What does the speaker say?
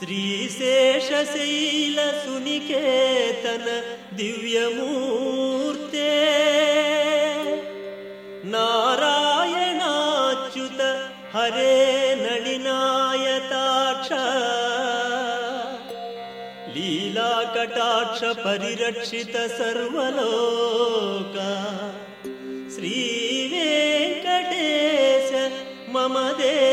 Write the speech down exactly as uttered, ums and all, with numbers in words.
శ్రీశేషశైల సునికేతన దివ్యమూర్తే నారాయణాచ్యుత హరే నళినాయతాక్ష లీలాకటాక్ష పరిరక్షిత సర్వలోక శ్రీ వెంకటేశ మమ దే